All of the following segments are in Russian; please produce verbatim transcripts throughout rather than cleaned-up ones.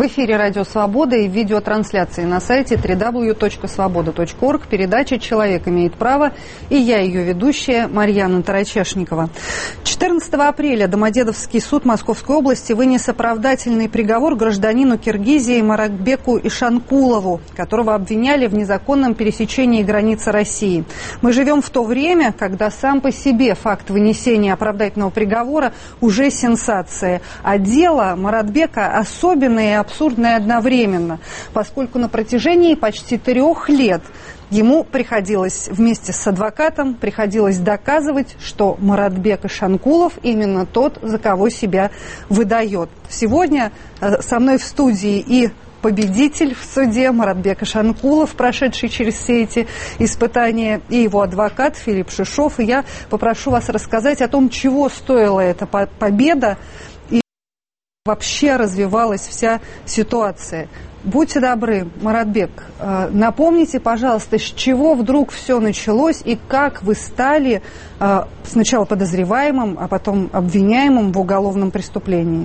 В эфире «Радио Свобода» и в видеотрансляции на сайте дабл ю дабл ю дабл ю точка свобода точка орг передача «Человек имеет право», и я, ее ведущая, Марьяна Тарачешникова. четырнадцатого апреля Домодедовский суд Московской области вынес оправдательный приговор гражданину Киргизии Маратбеку Ишанкулову, которого обвиняли в незаконном пересечении границы России. Мы живем в то время, когда сам по себе факт вынесения оправдательного приговора уже сенсация, а дело Маратбека особенное и абсурдное одновременно, поскольку на протяжении почти трех лет ему приходилось вместе с адвокатом приходилось доказывать, что Маратбек Ишанкулов именно тот, за кого себя выдает. Сегодня со мной в студии и победитель в суде Маратбек Ишанкулов, прошедший через все эти испытания, и его адвокат Филипп Шишов. И я попрошу вас рассказать о том, чего стоила эта победа и вообще развивалась вся ситуация. Будьте добры, Маратбек, напомните, пожалуйста, с чего вдруг все началось и как вы стали сначала подозреваемым, а потом обвиняемым в уголовном преступлении?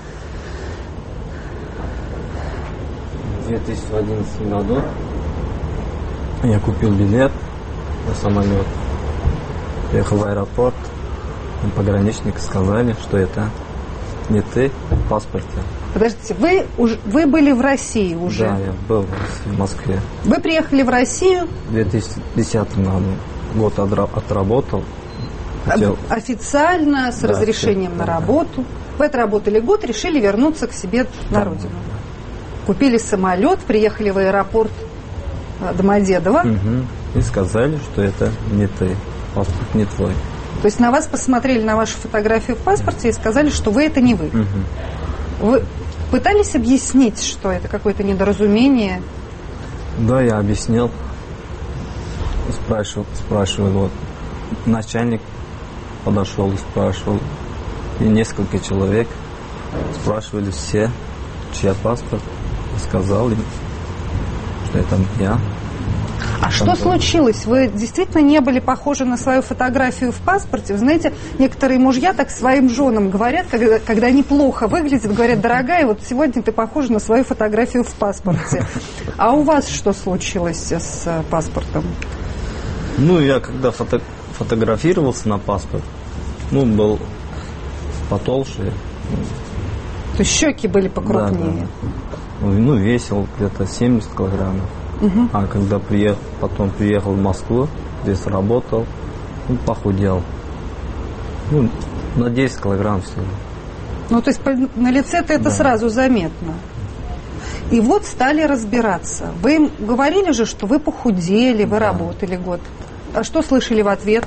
В две тысячи одиннадцатом году я купил билет на самолет, приехал в аэропорт, пограничники сказали, что это не ты в паспорте. Подождите, вы, уже, вы были в России уже? Да, я был в Москве. Вы приехали в Россию? В две тысячи десятом году. Год отработал. Хотел... Официально, с да, разрешением все, на да, работу. Вы отработали год, решили вернуться к себе на родину. Купили самолет, приехали в аэропорт Домодедово. Угу. И сказали, что это не ты, паспорт не твой. То есть на вас посмотрели на вашу фотографию в паспорте и сказали, что вы это не вы. Угу. Вы пытались объяснить, что это какое-то недоразумение? Да, я объяснил. Спрашивал, спрашивал. Вот. Начальник подошел и спрашивал. И несколько человек спрашивали все, чья паспорт. Сказал им, что это я. А что случилось? Вы действительно не были похожи на свою фотографию в паспорте? Вы знаете, некоторые мужья так своим женам говорят, когда, когда они плохо выглядят, говорят: дорогая, вот сегодня ты похожа на свою фотографию в паспорте. А у вас что случилось с паспортом? Ну, я когда фото фотографировался на паспорт, ну, был потолще. То есть щеки были покрупнее? Да, да. Ну, весил где-то семьдесят килограммов. Угу. А когда приехал, потом приехал в Москву, здесь работал, ну, похудел. Ну, на десять килограмм всего. Ну, то есть на лице-то это да. сразу заметно. И вот стали разбираться. Вы им говорили же, что вы похудели, вы да. работали год. А что слышали в ответ?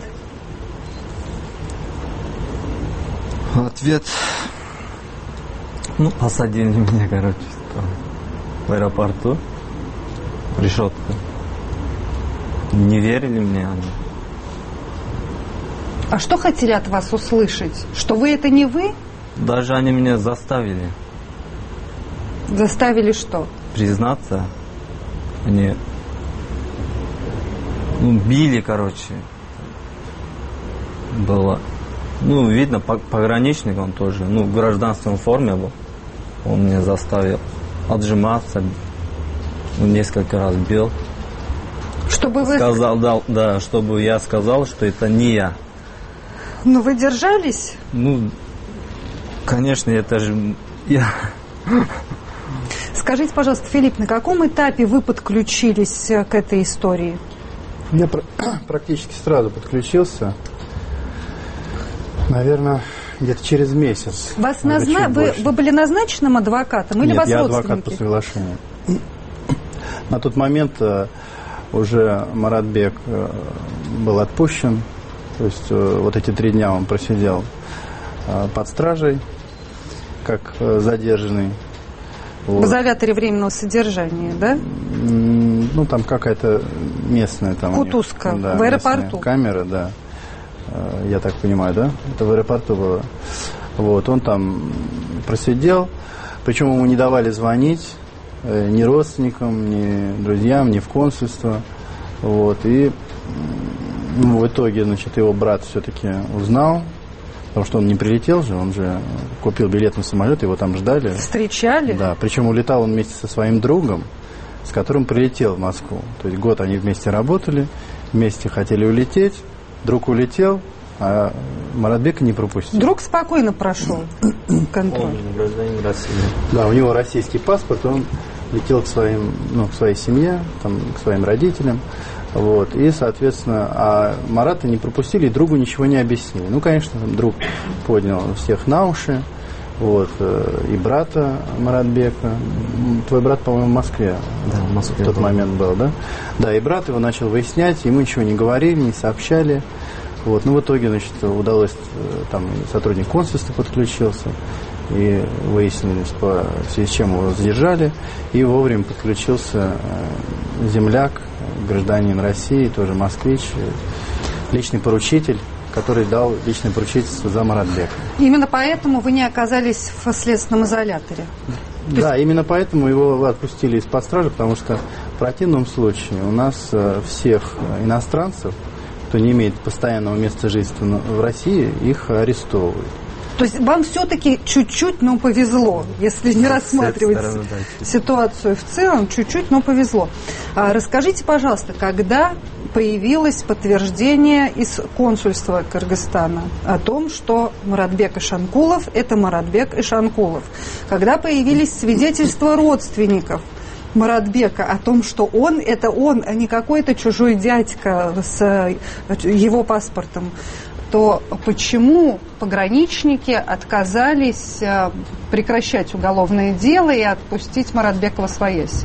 Ответ... Ну, посадили меня, короче, в аэропорту. Решетка. Не верили мне они. А что хотели от вас услышать? Что вы это не вы? Даже они меня заставили. Заставили что? Признаться. Они ну, били, короче. Было. Ну, видно, пограничник он тоже. Ну, в гражданственной форме был. Он меня заставил отжиматься. Несколько раз бил. Чтобы вы... Сказал, да, да, чтобы я сказал, что это не я. Но вы держались? Ну, конечно, это же я. Скажите, пожалуйста, Филипп, на каком этапе вы подключились к этой истории? Я практически сразу подключился. Наверное, где-то через месяц. Вас назна... вы, вы были назначенным адвокатом или Нет, вас я родственники? Адвокат по соглашению. На тот момент уже Маратбек был отпущен. То есть вот эти три дня он просидел под стражей, как задержанный. Вот. В изоляторе временного содержания, да? Ну, там какая-то местная там. Кутузка, да, в аэропорту. Камера, да. Я так понимаю, да? Это в аэропорту было. Вот, он там просидел, причем ему не давали звонить ни родственникам, ни друзьям, ни в консульство. Вот, и ну, в итоге, значит, его брат все-таки узнал Потому что он не прилетел же, он же купил билет на самолет, его там ждали. Встречали? Да, причем улетал он вместе со своим другом, с которым прилетел в Москву. То есть год они вместе работали, вместе хотели улететь, друг улетел, а Маратбека не пропустил. Друг спокойно прошел контроль. Он гражданин России. Да, у него российский паспорт, он летел к своим, ну, к своей семье, там, к своим родителям. Вот, и, соответственно, а Марата не пропустили, и другу ничего не объяснили. Ну, конечно, друг поднял всех на уши, вот, и брата Маратбека. Твой брат, по-моему, в Москве, да, в Москве в тот был. момент был, да? Да, и брат его начал выяснять, ему ничего не говорили, не сообщали. Вот, ну, в итоге, значит, удалось, там, сотрудник консульства подключился, и выяснили, что в связи с чем его задержали, и вовремя подключился земляк, гражданин России, тоже москвич, личный поручитель, который дал личное поручительство за Маратбека. Именно поэтому вы не оказались в следственном изоляторе? Да, именно поэтому его отпустили из-под стражи, потому что в противном случае у нас всех иностранцев, кто не имеет постоянного места жительства в России, их арестовывают. То есть вам все-таки чуть-чуть, но повезло, если не рассматривать стороны, да, ситуацию в целом, чуть-чуть, но повезло. А расскажите, пожалуйста, когда появилось подтверждение из консульства Кыргызстана о том, что Маратбек Ишанкулов – это Маратбек Ишанкулов? Когда появились свидетельства родственников Маратбека о том, что он – это он, а не какой-то чужой дядька с его паспортом, то почему пограничники отказались прекращать уголовное дело и отпустить Маратбека восвояси?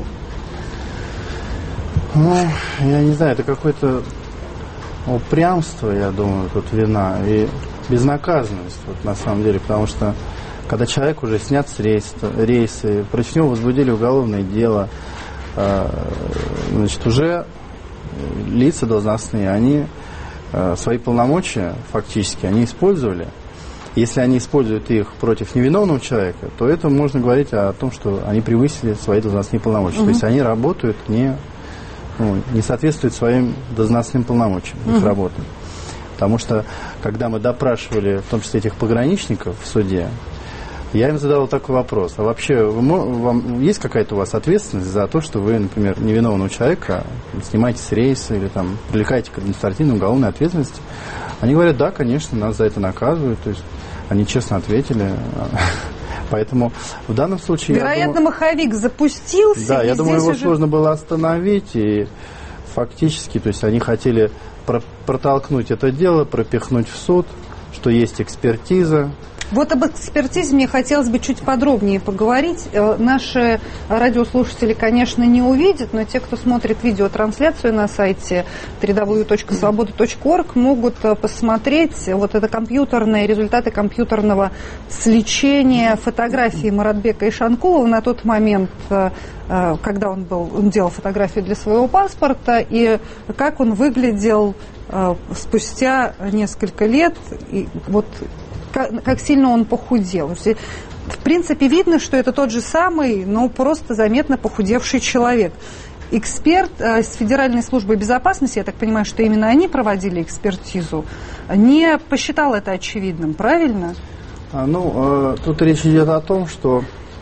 Ну, я не знаю, это какое-то упрямство, я думаю, тут вина, и безнаказанность, вот, на самом деле, потому что когда человек уже снят с рейса, рейсы, против него возбудили уголовное дело, э, значит, уже лица должностные, они свои полномочия фактически они использовали. Если они используют их против невиновного человека, то это можно говорить о том, что они превысили свои должностные полномочия. Угу. То есть они работают не, ну, не соответствуют своим должностным полномочиям, угу. их работы. Потому что, когда мы допрашивали, в том числе этих пограничников в суде, я им задал такой вопрос. А вообще, вы, вам, есть какая-то у вас ответственность за то, что вы, например, невиновного человека снимаете с рейса или там привлекаете к административной уголовной ответственности? Они говорят, да, конечно, нас за это наказывают. То есть они честно ответили. Поэтому в данном случае... Вероятно, думаю, маховик запустился. Да, я думаю, его уже... сложно было остановить. И фактически, то есть они хотели про- протолкнуть это дело, пропихнуть в суд, что есть экспертиза. Вот об экспертизе мне хотелось бы чуть подробнее поговорить. Наши радиослушатели, конечно, не увидят, но те, кто смотрит видеотрансляцию на сайте дабл ю дабл ю дабл ю точка свобода точка орг, могут посмотреть вот это компьютерные результаты компьютерного сличения фотографии Маратбека Ишанкулова на тот момент, когда он был, он делал фотографии для своего паспорта, и как он выглядел спустя несколько лет. И вот как сильно он похудел. В принципе, видно, что это тот же самый, но просто заметно похудевший человек. Эксперт э, с Федеральной службы безопасности, я так понимаю, что именно они проводили экспертизу, не посчитал это очевидным, правильно? А, ну, э, тут речь идет о том, что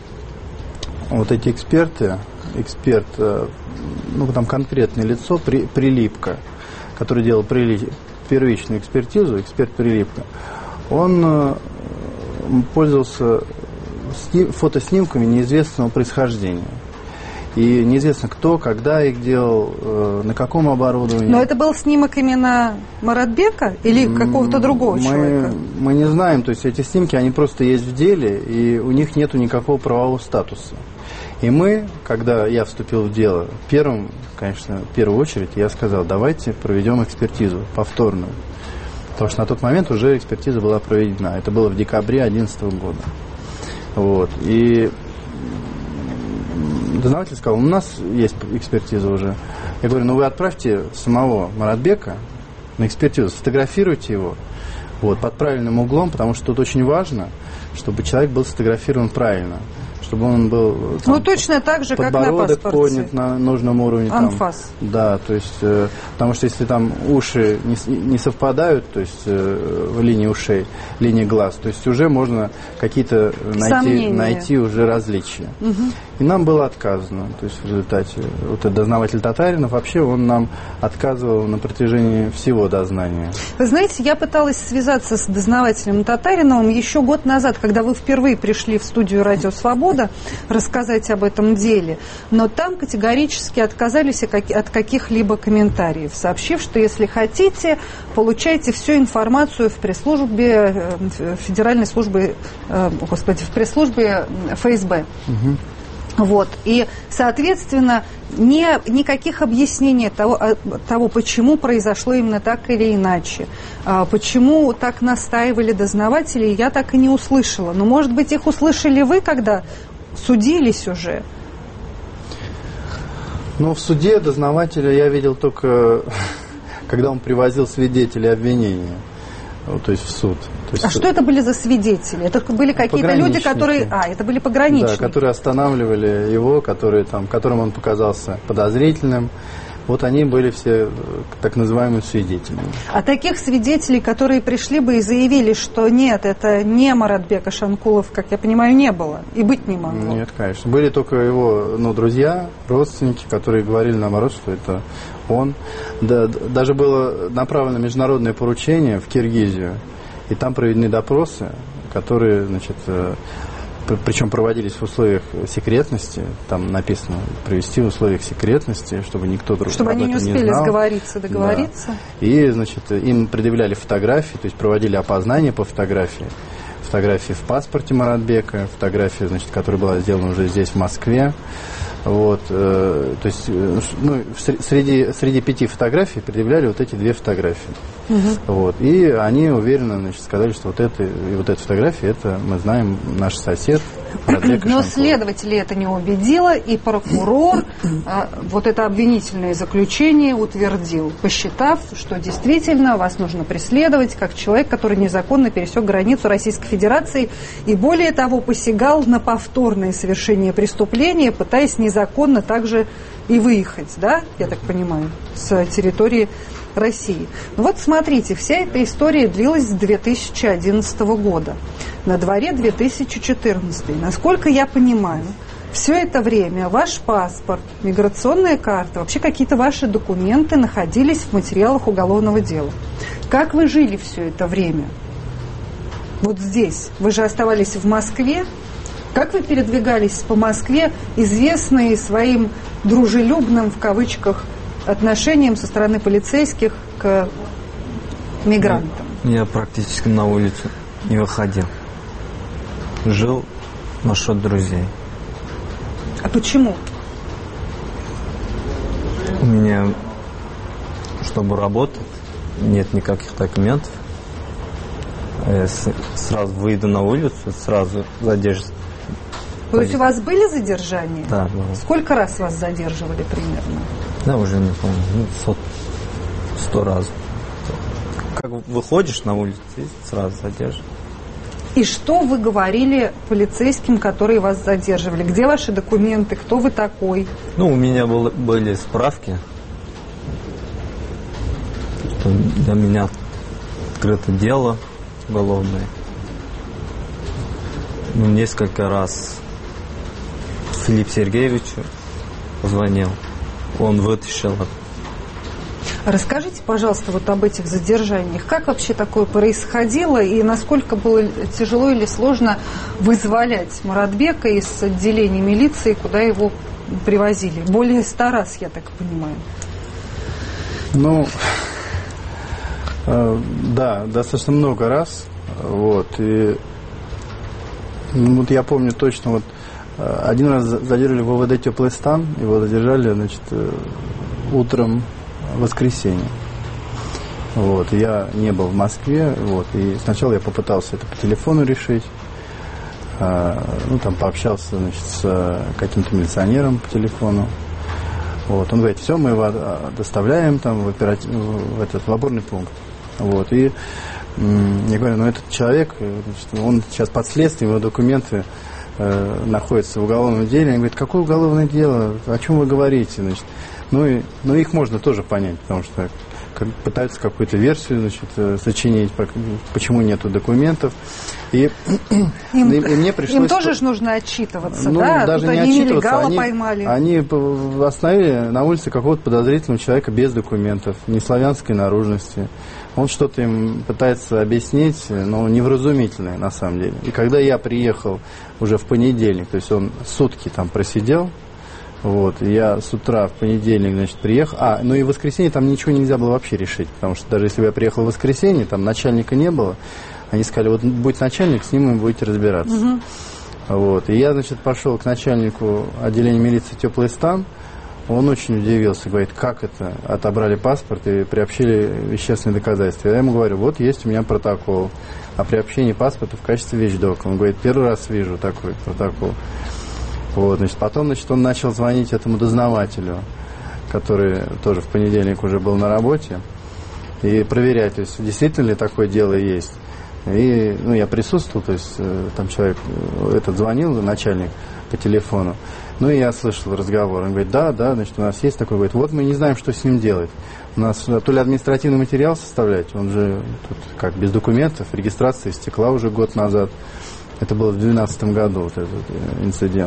вот эти эксперты, эксперт, э, ну, там конкретное лицо, при, Прилипка, который делал прили, первичную экспертизу, эксперт Прилипка, он э, пользовался сни- фотоснимками неизвестного происхождения. И неизвестно, кто, когда их делал, э, на каком оборудовании. Но это был снимок именно Маратбека или какого-то другого мы, человека? Мы не знаем. То есть эти снимки, они просто есть в деле, и у них нету никакого правового статуса. И мы, когда я вступил в дело, первым, конечно, в первую очередь, я сказал, давайте проведем экспертизу повторную. Потому что на тот момент уже экспертиза была проведена. Это было в декабре две тысячи одиннадцатого года. Вот. И дознаватель сказал, у нас есть экспертиза уже. Я говорю, ну вы отправьте самого Маратбека на экспертизу, сфотографируйте его вот, под правильным углом, потому что тут очень важно, чтобы человек был сфотографирован правильно, чтобы он был там, ну, точно так же, как на подбородок паспорте. поднят на нужном уровне. Анфас. Там, да, то есть, э, потому что если там уши не, не совпадают, то есть э, в линии ушей, линии глаз, то есть уже можно какие-то найти, найти уже различия. Угу. И нам было отказано, то есть в результате вот этот дознаватель Татаринов, вообще он нам отказывал на протяжении всего дознания. Вы знаете, я пыталась связаться с дознавателем Татариновым еще год назад, когда вы впервые пришли в студию «Радио Свобода» рассказать об этом деле, но там категорически отказались от каких-либо комментариев, сообщив, что если хотите, получайте всю информацию в пресс-службе Федеральной службы, господи, в пресс-службе эф эс бэ. Угу. Вот. И, соответственно, не, никаких объяснений того, того, почему произошло именно так или иначе, почему так настаивали дознаватели, я так и не услышала. Но, может быть, их услышали вы, когда судились уже? Ну, в суде дознавателя я видел только, когда он привозил свидетелей обвинения. То есть в суд. То есть а что это были за свидетели? Это были какие-то люди, которые... А, это были пограничники. Да, которые останавливали его, которые, там, которым он показался подозрительным. Вот они были все так называемыми свидетелями. А таких свидетелей, которые пришли бы и заявили, что нет, это не Маратбек Ашанкулов, как я понимаю, не было и быть не могло? Нет, конечно. Были только его ну, друзья, родственники, которые говорили наоборот, что это он. Да, даже было направлено международное поручение в Киргизию, и там проведены допросы, которые, значит, причем проводились в условиях секретности, там написано провести в условиях секретности, чтобы никто другой чтобы они не успели не сговориться, договориться. Да. И, значит, им предъявляли фотографии, то есть проводили опознание по фотографии. Фотографии в паспорте Маратбека, фотография, значит, которая была сделана уже здесь, в Москве. Вот, э, то есть, ну, среди, среди пяти фотографий предъявляли вот эти две фотографии. Угу. Вот, и они уверенно, значит, сказали, что вот это и вот эта фотография, это мы знаем наш сосед. Но следователей это не убедило, и прокурор а, вот это обвинительное заключение утвердил, посчитав, что действительно вас нужно преследовать как человек, который незаконно пересек границу Российской Федерации и, более того, посягал на повторное совершение преступления, пытаясь незаконно также и выехать, да, я так понимаю, с территории России. Ну вот смотрите, вся эта история длилась с две тысячи одиннадцатого года. На дворе две тысячи четырнадцатый. Насколько я понимаю, все это время ваш паспорт, миграционная карта, вообще какие-то ваши документы находились в материалах уголовного дела. Как вы жили все это время? Вот здесь. Вы же оставались в Москве. Как вы передвигались по Москве, известные своим дружелюбным, в кавычках, отношением со стороны полицейских к мигрантам? Я практически на улицу не выходил. Жил на счет друзей. А почему? У меня, чтобы работать, нет никаких документов. Я сразу выйду на улицу, сразу задержусь. То есть у вас были задержания? Да, было. Сколько раз вас задерживали примерно? Да, уже не помню. Ну, сот, сто раз. Как выходишь на улицу, и сразу задерживают. И что вы говорили полицейским, которые вас задерживали? Где ваши документы? Кто вы такой? Ну, у меня был, были справки, что для меня открыто дело уголовное. Ну, несколько раз Филиппу Сергеевичу позвонил. Он вытащил. Расскажите, пожалуйста, вот об этих задержаниях. Как вообще такое происходило и насколько было тяжело или сложно вызволять Маратбека из отделения милиции, куда его привозили? Более ста раз, я так понимаю. Ну, э, да, достаточно много раз. Вот, и ну, вот я помню точно, вот один раз задержали в ОВД «Теплый стан», его задержали, значит, утром в воскресенье. Вот, я не был в Москве, вот, и сначала я попытался это по телефону решить, а, ну, там пообщался, значит, с каким-то милиционером по телефону. Вот, он говорит, все, мы его доставляем там в, оператив... в этот в опорный пункт. Вот, и я говорю, ну, этот человек, значит, он сейчас под следствием, его документы э, находятся в уголовном деле. Они говорят, какое уголовное дело, о чем вы говорите? Значит, ну, и, ну, их можно тоже понять, потому что как, пытаются какую-то версию, значит, сочинить, почему нету документов. И, им, и, и мне пришлось... Им тоже же нужно отчитываться, ну, да? Даже Тут не они отчитываться, они, поймали. они остановили на улице какого-то подозрительного человека без документов, неславянской наружности. Он что-то им пытается объяснить, но невразумительное на самом деле. И когда я приехал уже в понедельник, то есть он сутки там просидел, вот, и я с утра в понедельник, значит, приехал. А, ну и в воскресенье там ничего нельзя было вообще решить, потому что даже если бы я приехал в воскресенье, там начальника не было, они сказали, вот будет начальник, с ним вы будете разбираться. Угу. Вот, и я, значит, пошел к начальнику отделения милиции «Теплый стан». Он очень удивился, говорит, как это, отобрали паспорт и приобщили вещественные доказательства. Я ему говорю, вот есть у меня протокол о приобщении паспорта в качестве вещдока. Он говорит, первый раз вижу такой протокол. Вот, значит, потом, значит, он начал звонить этому дознавателю, который тоже в понедельник уже был на работе, и проверять, то есть, действительно ли такое дело есть. И, ну, я присутствовал, то есть, там человек, этот звонил, начальник, по телефону. Ну, и я слышал разговор. Он говорит, да, да, значит, у нас есть такой. Говорит, вот мы не знаем, что с ним делать. У нас то ли административный материал составлять, он же тут как без документов, регистрация истекла уже год назад. Это было в две тысячи двенадцатом году, вот этот инцидент.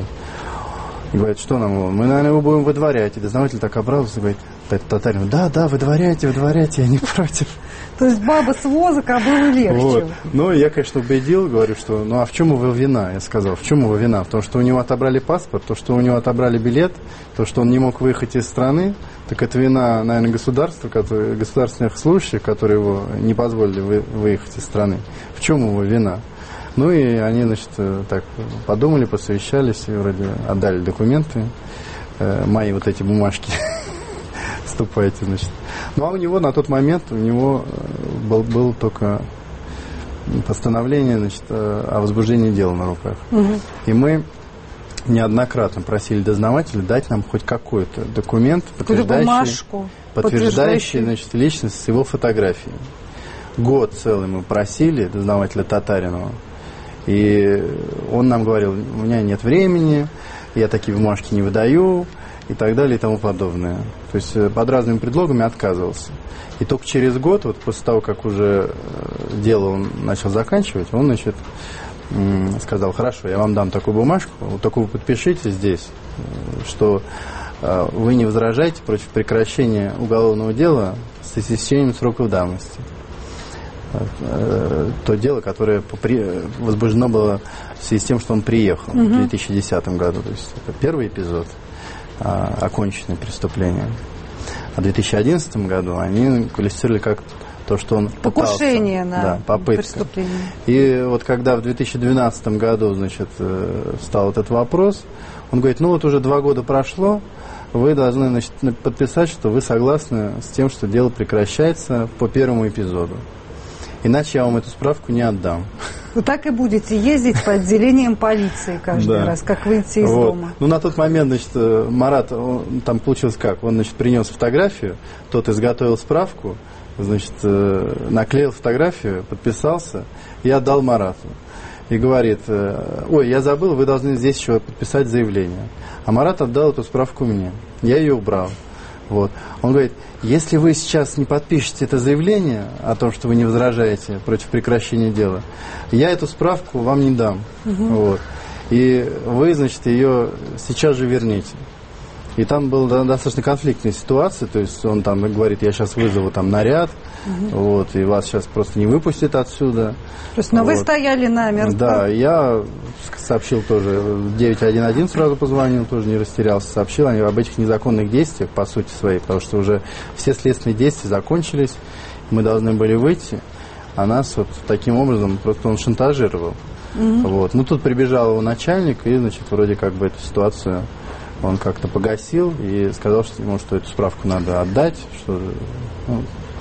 И говорит, что нам его? Мы, наверное, его будем выдворять. И дознаватель так обрадовался, говорит, татарин, да, да, выдворяйте, выдворяйте, я не против. То есть баба с воза, кобылы легче. Вот. Ну, я, конечно, убедил, говорю, что, ну, а в чем его вина? Я сказал, в чем его вина? В том, что у него отобрали паспорт, то, что у него отобрали билет, то, что он не мог выехать из страны, так это вина, наверное, государства, которые, государственных служащих, которые его не позволили вы, выехать из страны. В чем его вина? Ну, и они, значит, так подумали, посовещались, и вроде отдали документы, э, мои вот эти бумажки. Вступайте, значит. Ну, а у него на тот момент, у него был, был только постановление, значит, о возбуждении дела на руках. Угу. И мы неоднократно просили дознавателя дать нам хоть какой-то документ, подтверждающий, подтверждающий, значит, личность с его фотографией. Год целый мы просили дознавателя Татаринова. И он нам говорил, у меня нет времени, я такие бумажки не выдаю, и так далее, и тому подобное. То есть под разными предлогами отказывался. И только через год, вот после того, как уже дело он начал заканчивать, он, значит, сказал, хорошо, я вам дам такую бумажку, вот такую подпишите здесь, что вы не возражаете против прекращения уголовного дела с истечением сроков давности. То дело, которое возбуждено было в связи с тем, что он приехал угу. в две тысячи десятом году. То есть это первый эпизод, а, оконченное преступление. А в две тысячи одиннадцатом году они квалифицировали как то, что он покушение пытался, на да, попытка. Преступление. И вот когда в две тысячи двенадцатом году, значит, встал этот вопрос, он говорит, ну вот уже два года прошло, вы должны, значит, подписать, что вы согласны с тем, что дело прекращается по первому эпизоду. Иначе я вам эту справку не отдам. Вы так и будете ездить по отделениям полиции каждый да. раз, как выйти из вот. дома. Ну, на тот момент, значит, Марат, он, там получилось как? Он, значит, принес фотографию, тот изготовил справку, значит, наклеил фотографию, подписался и отдал Марату. И говорит, ой, я забыл, вы должны здесь еще подписать заявление. А Марат отдал эту справку мне. Я ее убрал. Вот. Он говорит, если вы сейчас не подпишете это заявление о том, что вы не возражаете против прекращения дела, я эту справку вам не дам. Угу. Вот. И вы, значит, ее сейчас же вернете. И там была достаточно конфликтная ситуация, то есть он там говорит, я сейчас вызову там наряд, угу. вот, и вас сейчас просто не выпустят отсюда. То есть, но вот. Вы стояли намертво. Да, я сообщил тоже, девять один один сразу позвонил, тоже не растерялся, сообщил об этих незаконных действиях, по сути своей, потому что уже все следственные действия закончились, мы должны были выйти, а нас вот таким образом просто он шантажировал. Угу. Вот. Ну, тут прибежал его начальник, и, значит, вроде как бы эту ситуацию он как-то погасил и сказал, что ему, что эту справку надо отдать, что, ну,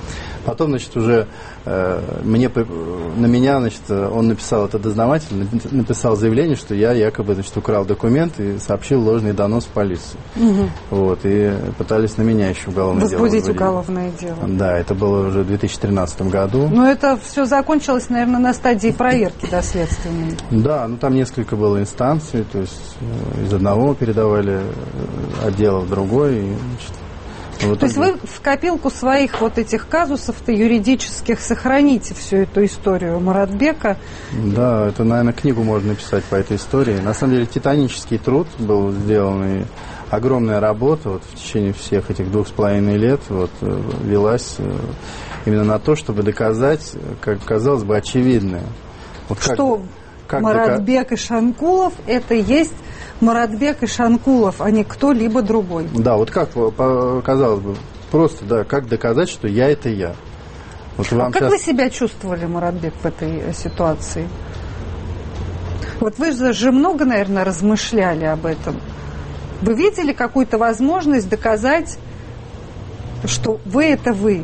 Потом, значит, уже э, мне, на меня, значит, он написал, это дознаватель, написал заявление, что я якобы, значит, украл документ и сообщил ложный донос в полицию. Угу. Вот, и пытались на меня еще уголовное возбудить дело. Возбудить уголовное дело. Да, это было уже в две тысячи тринадцатом году. Но это все закончилось, наверное, на стадии проверки доследственной. Да, ну там несколько было инстанций, то есть из одного передавали отдела в другой. И, значит, вот то есть вы в копилку своих вот этих казусов-то юридических сохраните всю эту историю Маратбека? Да, это, наверное, книгу можно написать по этой истории. На самом деле титанический труд был сделан, и огромная работа вот, в течение всех этих двух с половиной лет вот, велась именно на то, чтобы доказать, как казалось бы, очевидное. Вот как, что как Маратбек дока... и Шанкулов – это и есть Маратбек и Шанкулов, а не кто-либо другой. Да, вот как, казалось бы, просто, да, как доказать, что я – это я. Вот вам а как сейчас... вы себя чувствовали, Маратбек, в этой ситуации? Вот вы же много, наверное, размышляли об этом. Вы видели какую-то возможность доказать, что вы – это вы?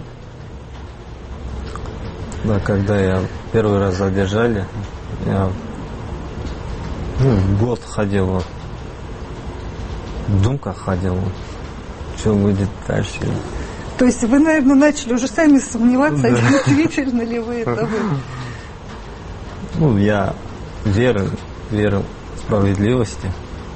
Да, когда я первый раз задержали, я ну, год ходил, вот, в думках ходил, вот, что будет дальше. То есть вы, наверное, начали уже сами сомневаться, да. Действительно ли вы это вы? Ну, я верю, верю в справедливости.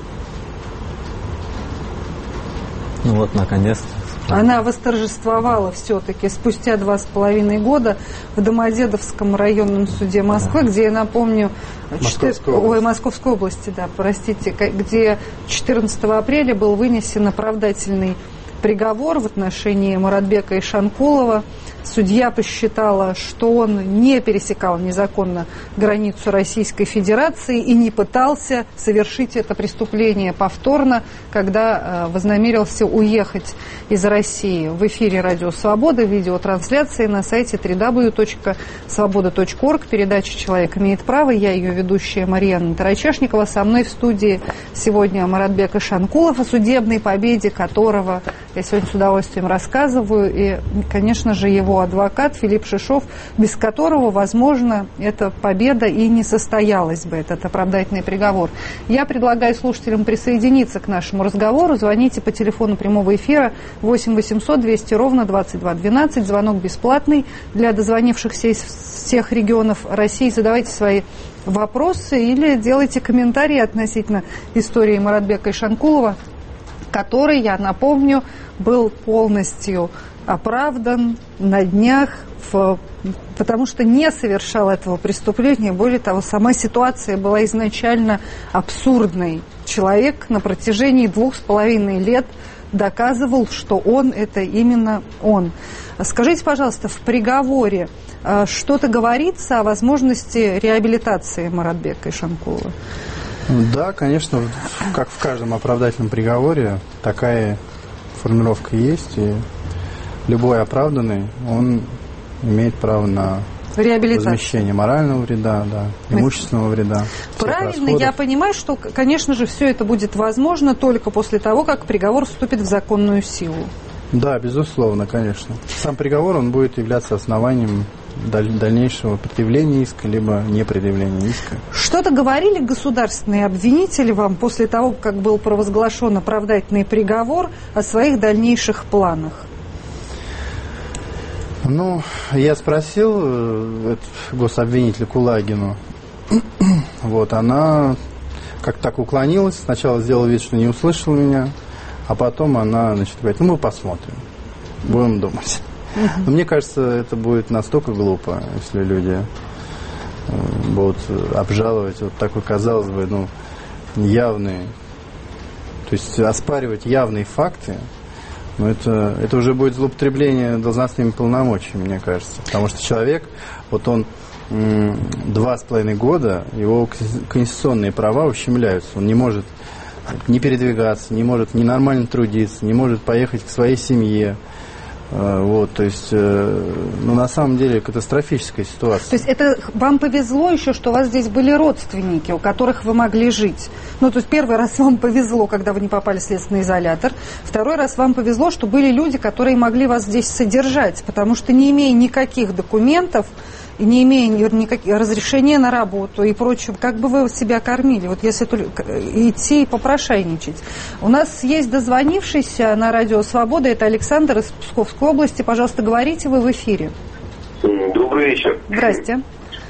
Ну вот, наконец-то. Она восторжествовала все-таки спустя два с половиной года в Домодедовском районном суде Москвы, где, я напомню, Московской, четы... Ой, Московской области, да, простите, где четырнадцатого апреля был вынесен оправдательный приговор в отношении Маратбека и Шанкулова. Судья посчитала, что он не пересекал незаконно границу Российской Федерации и не пытался совершить это преступление повторно, когда э, вознамерился уехать из России. В эфире «Радио Свобода», видеотрансляции на сайте дабл ю дабл ю дабл ю точка свобода точка орг. Передача «Человек имеет право». Я ее ведущая Марьяна Тарачешникова. Со мной в студии сегодня Маратбек и Шанкулов, о судебной победе которого я сегодня с удовольствием рассказываю. И, конечно же, его адвокат Филипп Шишов, без которого, возможно, эта победа и не состоялась бы, этот оправдательный приговор. Я предлагаю слушателям присоединиться к нашему разговору. Звоните по телефону прямого эфира восемь восемьсот двести ровно двадцать два двенадцать. Звонок бесплатный для дозвонившихся из всех регионов России. Задавайте свои вопросы или делайте комментарии относительно истории Маратбека и Шанкулова, который, я напомню, был полностью оправдан на днях, в, потому что не совершал этого преступления. Более того, сама ситуация была изначально абсурдной. Человек на протяжении двух с половиной лет доказывал, что он – это именно он. Скажите, пожалуйста, в приговоре что-то говорится о возможности реабилитации Маратбека и Шанкулова? Да, конечно, как в каждом оправдательном приговоре, такая формулировка есть, и любой оправданный, он имеет право на возмещение морального вреда, да, имущественного вреда. Правильно, я понимаю, что, конечно же, все это будет возможно только после того, как приговор вступит в законную силу. Да, безусловно, конечно. Сам приговор, он будет являться основанием дальнейшего предъявления иска, либо непредъявления иска. Что-то говорили государственные обвинители вам после того, как был провозглашен оправдательный приговор, о своих дальнейших планах? Ну, я спросил э, гособвинителя Кулагину. Вот, она как так уклонилась. Сначала сделала вид, что не услышала меня, а потом она, значит, говорит, ну, мы посмотрим, будем думать. Но мне кажется, это будет настолько глупо, если люди э, будут обжаловать вот такой, казалось бы, ну, явный, то есть оспаривать явные факты. Но это, это уже будет злоупотребление должностными полномочиями, мне кажется. Потому что человек, вот он м, два с половиной года, его конституционные права ущемляются. Он не может не передвигаться, не может ненормально трудиться, не может поехать к своей семье. Вот, то есть, ну, на самом деле, катастрофическая ситуация. То есть это вам повезло еще, что у вас здесь были родственники, у которых вы могли жить. Ну, то есть первый раз вам повезло, когда вы не попали в следственный изолятор. Второй раз вам повезло, что были люди, которые могли вас здесь содержать. Потому что, не имея никаких документов, и не имея никаких разрешения на работу и прочего, как бы вы себя кормили, вот если только идти и попрошайничать. У нас есть дозвонившийся на радио «Свобода», это Александр из Псковской области. Пожалуйста, говорите, вы в эфире. Добрый вечер. Здрасте.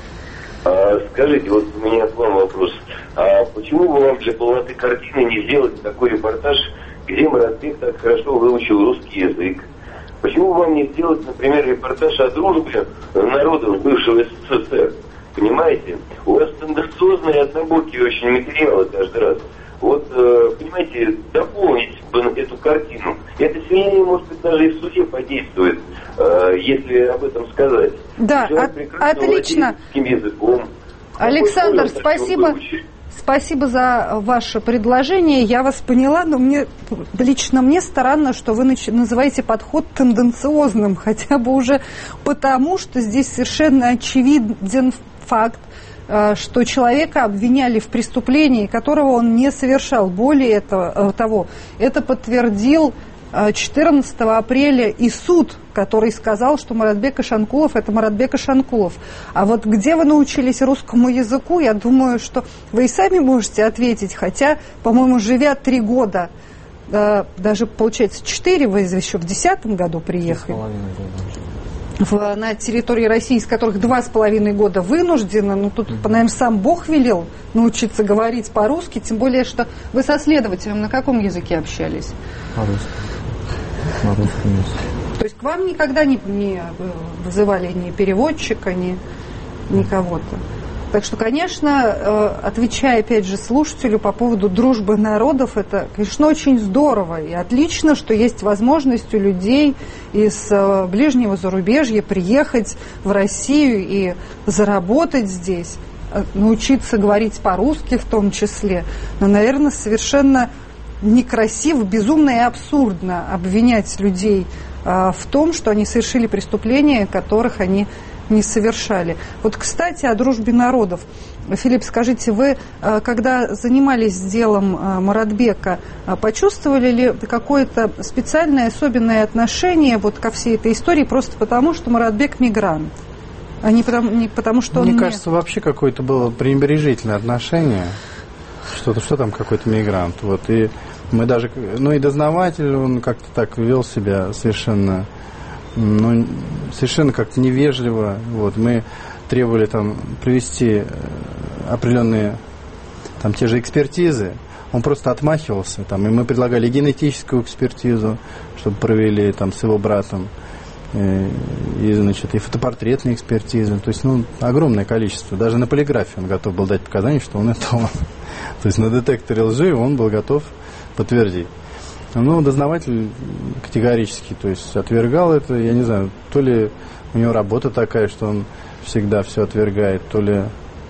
А, скажите, вот у меня к вам вопрос. А почему бы вам для полноты картины не сделать такой репортаж, где Маратбек так хорошо выучил русский язык? Почему вам не сделать, например, репортаж о дружбе народов бывшего СССР? Понимаете? У вас тенденциозные и однобокие очень материалы каждый раз. Вот, э, понимаете, дополнить эту картину. Это сильнее, может быть, даже и в суде подействует, э, если об этом сказать. Да, от, отлично. Языком. Александр, спасибо. Спасибо за ваше предложение. Я вас поняла, но мне лично мне странно, что вы называете подход тенденциозным, хотя бы уже потому, что здесь совершенно очевиден факт, что человека обвиняли в преступлении, которого он не совершал. Более того, это подтвердил четырнадцатого апреля и суд, который сказал, что Маратбек Ишанкулов – это Маратбек Ишанкулов. А вот где вы научились русскому языку, я думаю, что вы и сами можете ответить, хотя, по-моему, живя три года, даже, получается, четыре, вы еще в десятом году приехали. В, на территории России, из которых два с половиной года вынуждены, ну тут, mm-hmm. наверное, сам Бог велел научиться говорить по-русски, тем более, что вы со следователем на каком языке общались? По-русски. На русском языке. То есть к вам никогда не, не вызывали ни переводчика, ни, ни кого-то? Так что, конечно, отвечая, опять же, слушателю по поводу дружбы народов, это, конечно, очень здорово и отлично, что есть возможность у людей из ближнего зарубежья приехать в Россию и заработать здесь, научиться говорить по-русски в том числе. Но, наверное, совершенно некрасиво, безумно и абсурдно обвинять людей в том, что они совершили преступления, которых они не совершали. Вот, кстати, о дружбе народов. Филипп, скажите, вы, когда занимались делом Маратбека, почувствовали ли какое-то специальное, особенное отношение вот ко всей этой истории просто потому, что Маратбек мигрант? А не потому, не потому что он... Мне кажется, вообще какое-то было пренебрежительное отношение. Что-то, что там какой-то мигрант. Вот. И мы даже... Ну и дознаватель, он как-то так вел себя совершенно... Ну, совершенно как-то невежливо. Вот, мы требовали там провести определенные там те же экспертизы. Он просто отмахивался. Там, и мы предлагали генетическую экспертизу, чтобы провели там с его братом. И, и, значит, и фотопортретные экспертизы. То есть, ну, огромное количество. Даже на полиграфе он готов был дать показания, что он это он. То есть на детекторе лжи он был готов подтвердить. Ну, дознаватель категорически, то есть отвергал это, я не знаю, то ли у него работа такая, что он всегда все отвергает, то ли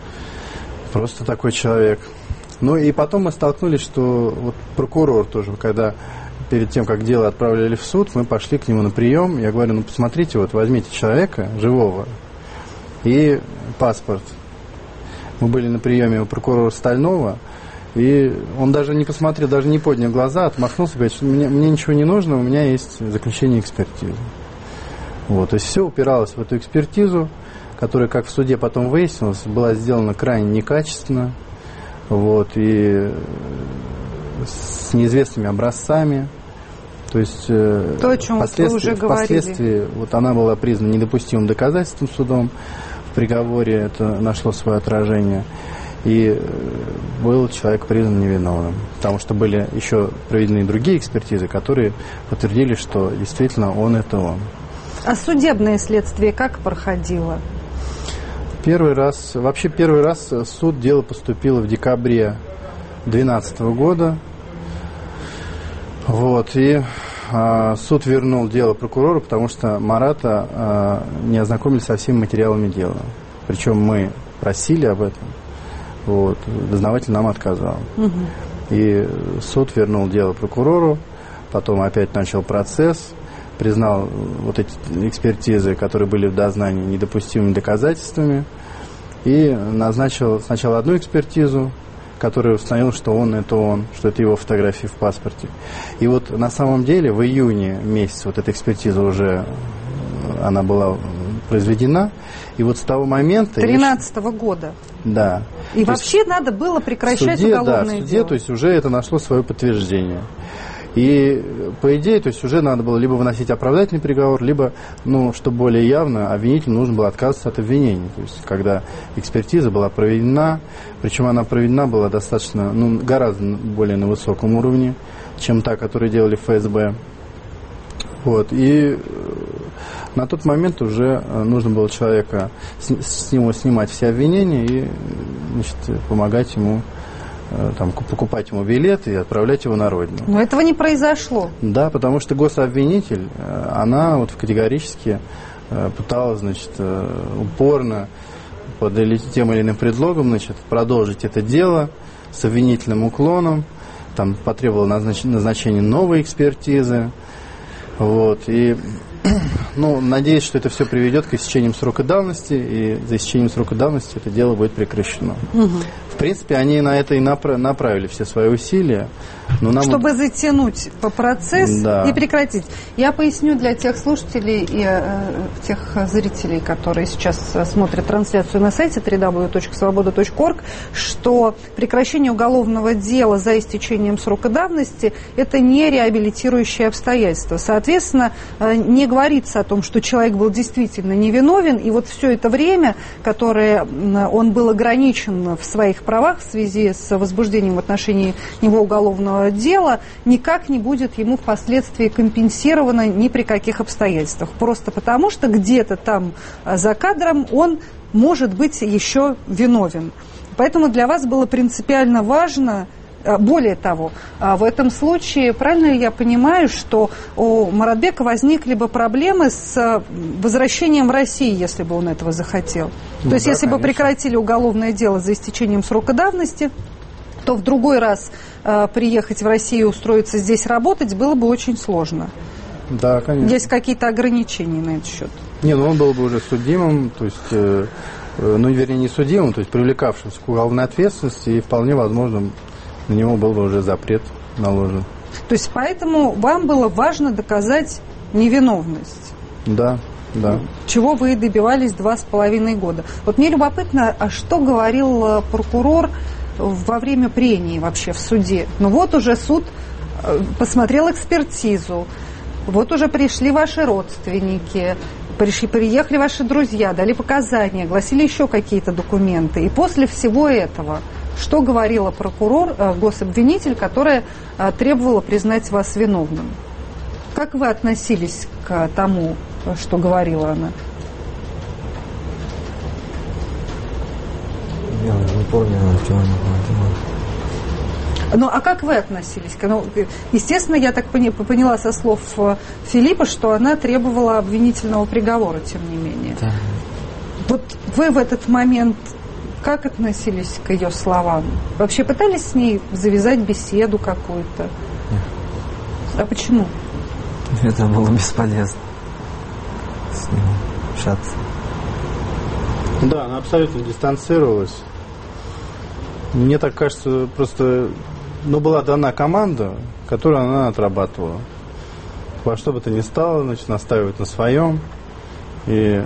просто такой человек. Ну, и потом мы столкнулись, что вот прокурор тоже, когда перед тем, как дело отправляли в суд, мы пошли к нему на прием, я говорю, ну, посмотрите, вот возьмите человека живого и паспорт. Мы были на приеме у прокурора Стального, и он даже не посмотрел, даже не поднял глаза, отмахнулся, говорит, что мне, мне ничего не нужно, у меня есть заключение экспертизы. Вот, то есть все упиралось в эту экспертизу, которая, как в суде потом выяснилось, была сделана крайне некачественно, вот, и с неизвестными образцами. То есть то, о чем вы уже говорили. Впоследствии вот, она была признана недопустимым доказательством судом, в приговоре это нашло свое отражение. И был человек признан невиновным. Потому что были еще проведены другие экспертизы, которые подтвердили, что действительно он это он. А судебное следствие как проходило? Первый раз, вообще первый раз в суд дело поступило в декабре две тысячи двенадцатого года. Вот, и а, суд вернул дело прокурору, потому что Марата а, не ознакомили со всеми материалами дела. Причем мы просили об этом. Вот, дознаватель нам отказал. Угу. И суд вернул дело прокурору, потом опять начал процесс. признал вот эти экспертизы, которые были в дознании, недопустимыми доказательствами, и назначил сначала одну экспертизу, которая установила, что он это он, что это его фотографии в паспорте. И вот на самом деле в июне месяце вот эта экспертиза уже, она была произведена, и вот с того момента... тринадцатого года. Да. И то вообще есть, надо было прекращать суде, уголовное да, в суде, дело. То есть уже это нашло свое подтверждение. И по идее, то есть уже надо было либо выносить оправдательный приговор, либо, ну, что более явно, обвинителю нужно было отказываться от обвинений. То есть когда экспертиза была проведена, причем она проведена была достаточно, ну, гораздо более на высоком уровне, чем та, которую делали в эф эс бэ. Вот. И на тот момент уже нужно было человека, с него снимать все обвинения и, значит, помогать ему, там, покупать ему билет и отправлять его на родину. Но этого не произошло. Да, потому что гособвинитель, она вот категорически пыталась, значит, упорно под тем или иным предлогом, значит, продолжить это дело с обвинительным уклоном, там потребовала назначения новой экспертизы. Вот, и, ну, надеюсь, что это все приведет к истечению срока давности, и за истечением срока давности это дело будет прекращено. Угу. В принципе, они на это и направ- направили все свои усилия. Но нам... Чтобы затянуть по процесс, да, и прекратить. Я поясню для тех слушателей и э, тех зрителей, которые сейчас смотрят трансляцию на сайте дабл ю дабл ю дабл ю точка свобода точка орг, что прекращение уголовного дела за истечением срока давности – это не реабилитирующее обстоятельство. Соответственно, э, не говорится о том, что человек был действительно невиновен, и вот все это время, которое он был ограничен в своих правах в связи с возбуждением в отношении него уголовного дела, никак не будет ему впоследствии компенсировано ни при каких обстоятельствах. Просто потому, что где-то там за кадром он может быть еще виновен. Поэтому для вас было принципиально важно, более того, в этом случае, правильно ли я понимаю, что у Маратбека возникли бы проблемы с возвращением в Россию, если бы он этого захотел? Ну, То есть, да, если конечно. бы прекратили уголовное дело за истечением срока давности, то в другой раз э, приехать в Россию, устроиться здесь работать было бы очень сложно. Да, конечно. Есть какие-то ограничения на этот счет? Не, ну он был бы уже судимым, то есть, э, ну, вернее, не судимым, то есть привлекавшимся к уголовной ответственности, и вполне возможно, на него был бы уже запрет наложен. То есть, поэтому вам было важно доказать невиновность? Да, да. Чего вы и добивались два с половиной года. Вот мне любопытно, а что говорил прокурор во время прений вообще в суде? Ну вот уже суд посмотрел экспертизу, вот уже пришли ваши родственники, пришли, приехали ваши друзья, дали показания, огласили еще какие-то документы. И после всего этого, что говорила прокурор, гособвинитель, которая требовала признать вас виновным? Как вы относились к тому, что говорила она? Я не помню, что она говорила. Ну, а как вы относились? Ну, естественно, я так поняла со слов Филиппа, что она требовала обвинительного приговора, тем не менее. Да. Вот вы в этот момент как относились к ее словам? Вообще пытались с ней завязать беседу какую-то? Нет. А почему? Это было бесполезно с ним общаться. Да, она абсолютно дистанцировалась. Мне так кажется, просто, ну, была дана команда, которую она отрабатывала. Во что бы то ни стало, значит, настаивать на своем и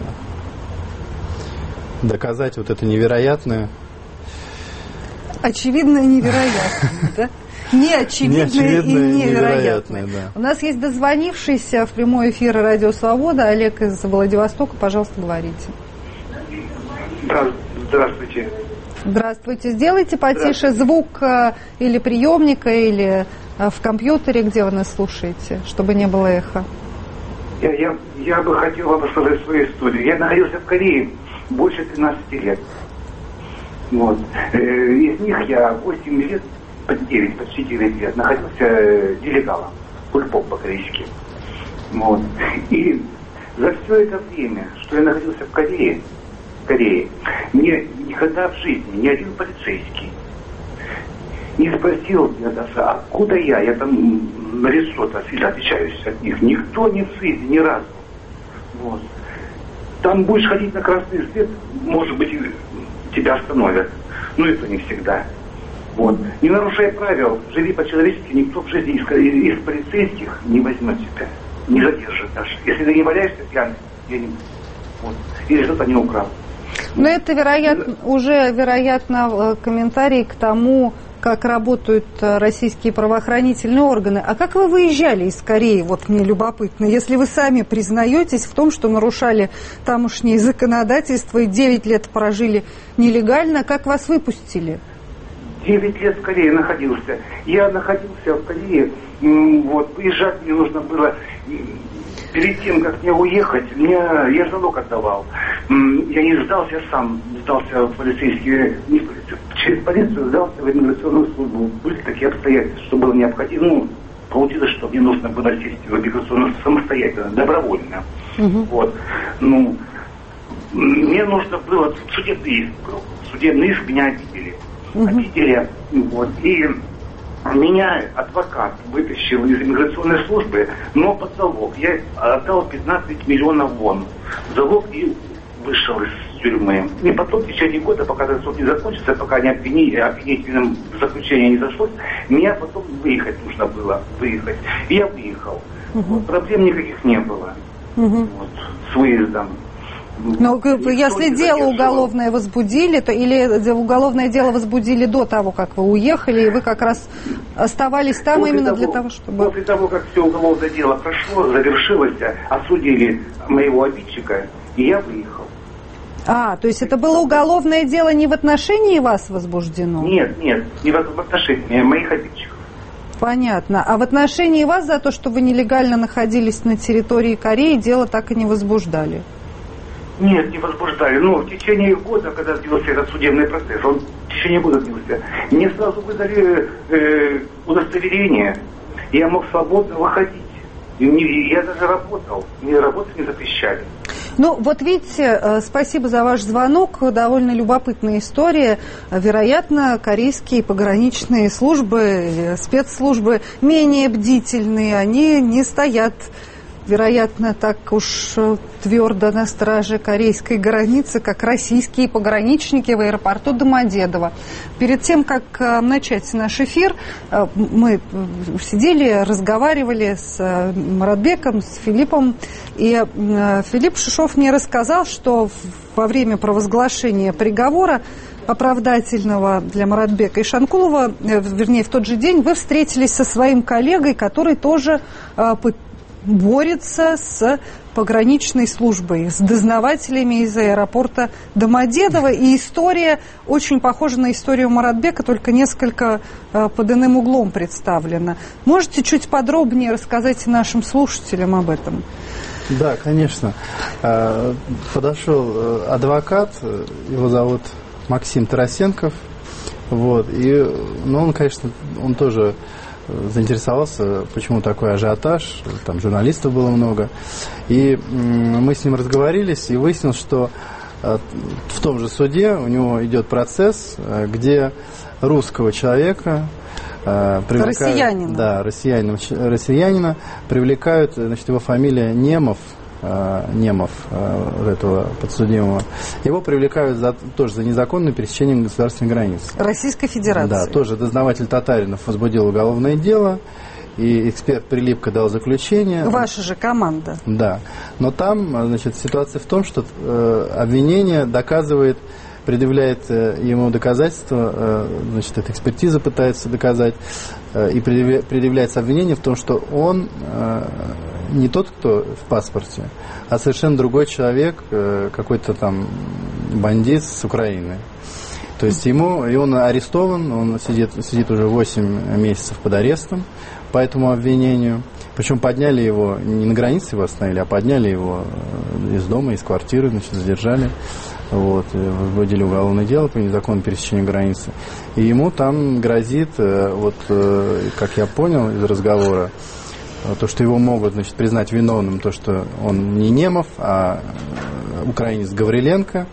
доказать вот это невероятное. Очевидное невероятное, да? Неочевидное и невероятное. Да. У нас есть дозвонившийся в прямой эфир Радио Свобода Олег из Владивостока. Пожалуйста, говорите. Да, здравствуйте. Здравствуйте. Сделайте потише звук или приемника, или в компьютере, где вы нас слушаете, чтобы не было эха. Я, я, я бы хотел вам рассказать свою историю. Я находился в Корее больше тринадцати лет. Вот. Из них я восемь лет, девять, почти девять лет находился делегалом, пульпом по-корейски. Вот. И за все это время, что я находился в Корее, Корее, мне никогда в жизни ни один полицейский не спросил меня даже, откуда я, я там на лицо сильно отличаюсь от них. Никто не в СИЗе, ни разу. Вот. Там будешь ходить на красный свет, может быть, тебя остановят. Но это не всегда. Вот. Не нарушай правил, живи по-человечески, никто в жизни из, из полицейских не возьмет тебя, не задержит даже. Если ты не валяешься пьяный, где-нибудь, вот. Или что-то не украл. Но это, вероятно, уже, вероятно, комментарий к тому, как работают российские правоохранительные органы. А как вы выезжали из Кореи? Вот мне любопытно. Если вы сами признаетесь в том, что нарушали тамошнее законодательство и девять лет прожили нелегально, как вас выпустили? Девять лет в Корее находился. Я находился в Корее, вот, выезжать мне нужно было. Перед тем, как мне уехать, мне, я залог отдавал. Я не сдался сам, сдался в полицейские, не в полицию, через полицию сдался в иммиграционную службу. Были такие обстоятельства, что было необходимо. Ну, получилось, что мне нужно было сесть в иммиграционную самостоятельно, добровольно. Uh-huh. Вот. Ну, мне нужно было, судебный иск был. Судебный иск меня обидели. Uh-huh. Обидели, вот. И меня адвокат вытащил из иммиграционной службы, но под залог. Я отдал пятнадцать миллионов вон залог и вышел из тюрьмы. И потом в течение года, пока этот суд не закончится, пока не обвини, обвинительным заключением не зашлось, меня потом выехать нужно было. Выехать. И я выехал. Угу. Вот, проблем никаких не было. Угу. Вот, с выездом. Но если дело уголовное возбудили, то или уголовное дело возбудили до того, как вы уехали, и вы как раз оставались там после именно того, для того, чтобы... После того, как все уголовное дело прошло, завершилось, осудили моего обидчика, и я выехал. А, то есть это было уголовное дело не в отношении вас возбуждено? Нет, нет, не в отношении моих обидчиков. Понятно. А в отношении вас за то, что вы нелегально находились на территории Кореи, дело так и не возбуждали? Нет, не возбуждали. Но в течение года, когда длился этот судебный процесс, он в течение года длился, мне сразу выдали э, удостоверение, я мог свободно выходить. И не, я даже работал, мне работать не запрещали. Ну, вот видите, спасибо за ваш звонок, довольно любопытная история. Вероятно, корейские пограничные службы, спецслужбы менее бдительные, они не стоят, вероятно, так уж твердо на страже корейской границы, как российские пограничники в аэропорту Домодедово. Перед тем, как начать наш эфир, мы сидели, разговаривали с Маратбеком, с Филиппом, и Филипп Шишов мне рассказал, что во время провозглашения приговора оправдательного для Маратбека и Шанкулова, вернее, в тот же день вы встретились со своим коллегой, который тоже борется с пограничной службой, с дознавателями из аэропорта Домодедово. И история очень похожа на историю Маратбека, только несколько э, под иным углом представлена. Можете чуть подробнее рассказать нашим слушателям об этом? Да, конечно. Подошел адвокат, его зовут Максим Тарасенков. Вот, и, ну, он, конечно, он тоже заинтересовался, почему такой ажиотаж, там журналистов было много. И мы с ним разговорились, и выяснилось, что в том же суде у него идет процесс, где русского человека привлекают, россиянина. Да, россиянина, россиянина привлекают, значит, его фамилия Немов, Немов, этого подсудимого. Его привлекают за, тоже за незаконное пересечение государственной границы. Российской Федерации. Да, тоже дознаватель Татаринов возбудил уголовное дело, и эксперт Прилипко дал заключение. Ваша же команда. Да, но там, значит, ситуация в том, что э, обвинение доказывает, предъявляет э, ему доказательства, э, значит, эта экспертиза пытается доказать, э, и предъявляется обвинение в том, что он э, не тот, кто в паспорте, а совершенно другой человек, э, какой-то там бандит с Украины. То есть ему, и он арестован, он сидит, сидит уже восемь месяцев под арестом по этому обвинению. Причем подняли его, не на границе его остановили, а подняли его из дома, из квартиры, значит, задержали. Вот, возбудили уголовное дело по незаконному пересечению границы. И ему там грозит, вот, как я понял из разговора, то, что его могут, значит, признать виновным, то, что он не Немов, а украинец Гавриленко.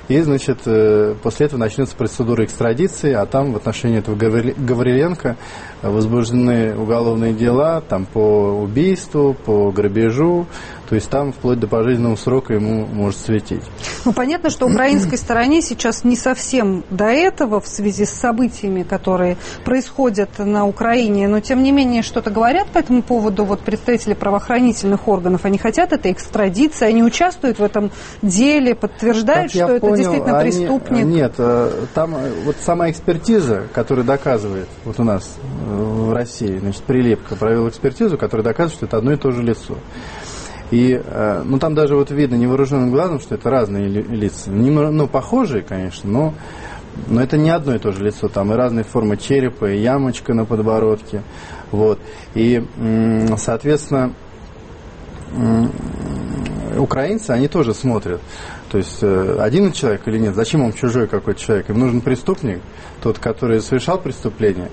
И, значит, после этого начнется процедура экстрадиции, а там в отношении этого Гавриленко возбуждены уголовные дела там, по убийству, по грабежу, то есть там вплоть до пожизненного срока ему может светить. Ну, понятно, что украинской стороне сейчас не совсем до этого в связи с событиями, которые происходят на Украине, но, тем не менее, что-то говорят по этому поводу вот, представители правоохранительных органов. Они хотят этой экстрадиции, они участвуют в этом деле, подтверждают, что это понял, действительно они, преступник? Нет, там вот сама экспертиза, которая доказывает, вот у нас в России, значит, Прилепка провел экспертизу, которая доказывает, что это одно и то же лицо. И, ну, там даже вот видно невооруженным глазом, что это разные лица. Ну, похожие, конечно, но, но это не одно и то же лицо. Там и разные формы черепа, и ямочка на подбородке. Вот. И, соответственно, украинцы, они тоже смотрят. То есть, один человек или нет, зачем им чужой какой-то человек? Им нужен преступник, тот, который совершал преступление.